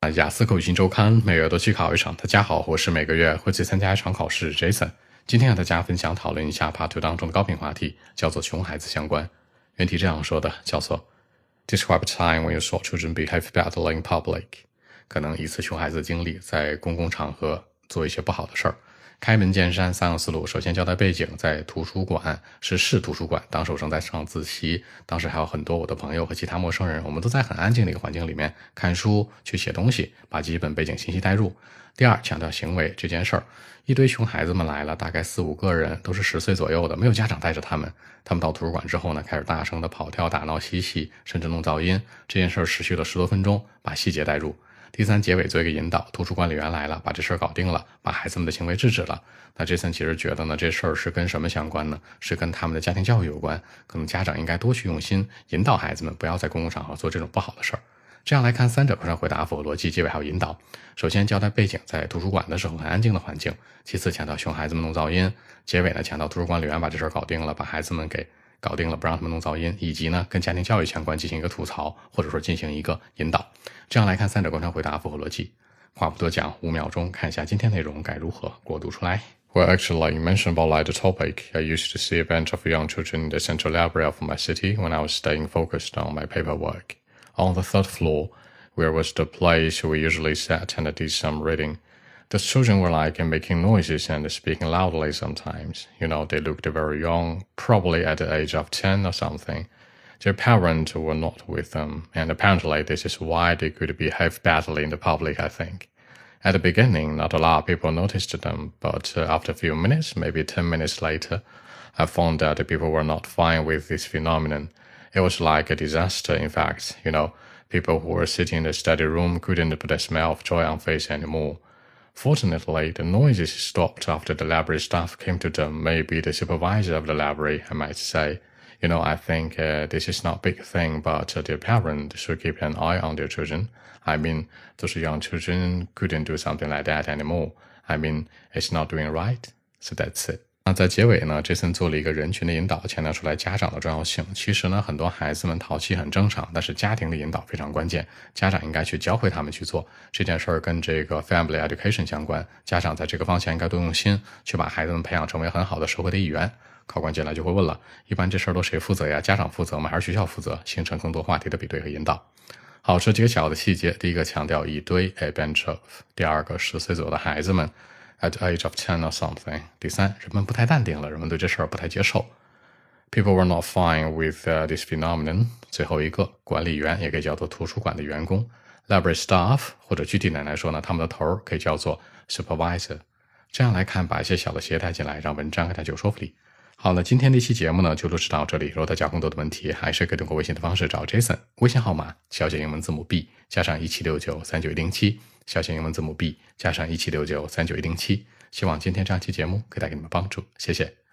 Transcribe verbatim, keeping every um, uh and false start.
雅思口语新周刊每月都去考一场。大家好，我是每个月会去参加一场考试 Jason。今天和大家分享讨论一下 Part 二当中的高频话题，叫做熊孩子相关。原题这样说的，叫做 Describe a time when you saw children behave badly in public。 可能一次熊孩子的经历，在公共场合做一些不好的事儿。开门见山，三个思路。首先交代背景，在图书馆，是市图书馆，当时我正在上自习，当时还有很多我的朋友和其他陌生人，我们都在很安静的一个环境里面看书，去写东西，把基本背景信息带入。第二，强调行为这件事儿，一堆熊孩子们来了，大概四五个人，都是十岁左右的，没有家长带着他们。他们到图书馆之后呢，开始大声的跑跳、打闹、嬉戏，甚至弄噪音。这件事儿持续了十多分钟，把细节带入。第三，结尾做一个引导，图书管理员来了，把这事儿搞定了，把孩子们的行为制止了。那Jason其实觉得呢，这事儿是跟什么相关呢？是跟他们的家庭教育有关，可能家长应该多去用心引导孩子们，不要在公共场合做这种不好的事儿。这样来看，三者构成回答符合逻辑，结尾还有引导。首先交代背景，在图书馆的时候很安静的环境，其次强调熊孩子们弄噪音，结尾呢强调图书管理员把这事儿搞定了，把孩子们给搞定了，不让他们弄噪音，以及呢跟家庭教育相关进行一个吐槽，或者说进行一个引导。这样来看，三者构成回答符合逻辑。话不多讲，五秒钟看一下今天内容该如何给我读出来。Well, actually, you mentioned about like the topic. I used to see a bunch of young children in the central library of my city when I was staying focused on my paperwork. On the third floor, where was the place we usually sat and did some reading. The children were like making noises and speaking loudly sometimes. You know, they looked very young, probably at the age of ten or something. Their parents were not with them, and apparently this is why they could behave badly in the public, I think. At the beginning, not a lot of people noticed them, but uh, after a few minutes, maybe ten minutes later, I found that the people were not fine with this phenomenon. It was like a disaster, in fact. You know, people who were sitting in the study room couldn't put a smile of joy on face anymore. Fortunately, the noises stopped after the library staff came to them, maybe the supervisor of the library, I might say. You know, I think uh, this is not a big thing, but uh, their parents should keep an eye on their children. I mean, those young children couldn't do something like that anymore. I mean, it's not doing right. So that's it. 那在结尾呢 Jason 做了一个人群的引导，强调出来家长的重要性。其实呢，很多孩子们淘气很正常，但是家庭的引导非常关键，家长应该去教会他们去做这件事儿，跟这个 family education 相关。家长在这个方向应该多用心，去把孩子们培养成为很好的社会的一员。考官进来就会问了，一般这事儿都谁负责呀？家长负责吗？还是学校负责？形成更多话题的比对和引导。好，这几个小的细节，第一个强调一堆 a bunch of， 第二个十岁左右的孩子们 at the age of ten or something， 第三，人们不太淡定了，人们对这事儿不太接受。People were not fine with、uh, this phenomenon。 最后一个，管理员也可以叫做图书馆的员工 library staff， 或者具体点来说呢，他们的头可以叫做 supervisor。 这样来看，把一些小的鞋带进来，让文章更加有说服力。好了，今天这期节目呢就录制到这里。如果大家有更多的问题，还是可以通过微信的方式找 Jason， 微信号码小写英文字母 B 加上一七六九三九一零七，小写英文字母 B 加上一七六九三九一零七。希望今天这样期节目可以带给你们帮助，谢谢。